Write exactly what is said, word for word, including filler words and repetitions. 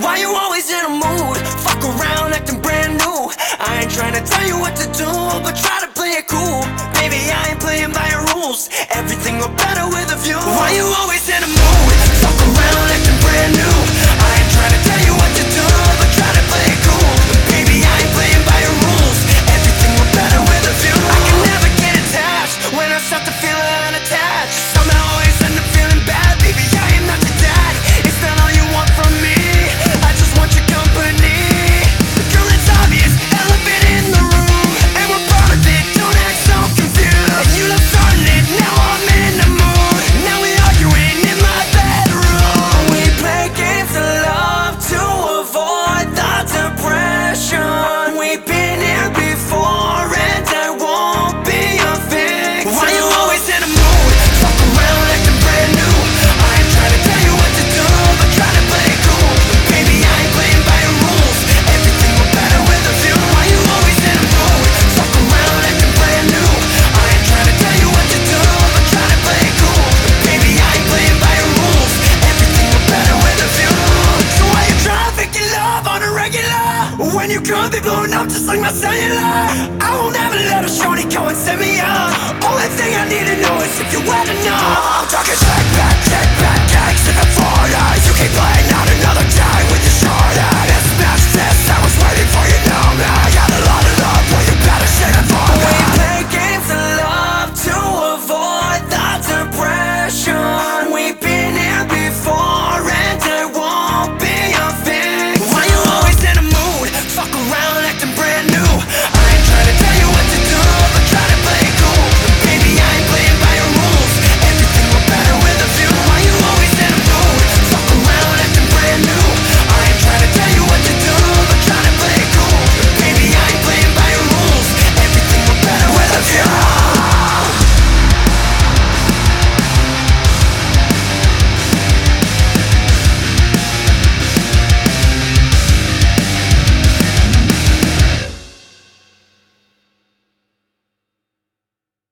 Why you always in a mood? Fuck around acting brand new. I ain't trying to tell you what to do, but try to play it cool. Baby, I ain't playing by your rules. Everything will better with a view. Why you always in a mood? Fuck around acting brand new. I ain't trying to tell you what to do, but try to play it cool. Baby, I ain't playing by your rules. Everything will better with a view. I can never get attached when I start to feel unattached. Somehow always end up feeling bad. Baby, I am not your dad. It's not all you want from me. I just want your company. Girl, it's obvious, elephant in the room, and we're part of it, don't act so confused. And you love starting it, now I'm in the mood. Now we arguing in my bedroom. We play games of love to avoid the depression. We've been here before and I won't be a victim. Why you always in a mood? Fuck around acting brand new. I ain't trying to tell you what to do, but try to play it cool. Baby, I ain't playing by your rules. Everything will better with a view. Why you always in a mood? Fuck around acting brand new. I ain't trying to tell you what to do, but try to play it cool. Baby, I ain't playing by your rules. Everything will better with a view. So why you trafficking love on a regular when you could be blown up just like my cellular?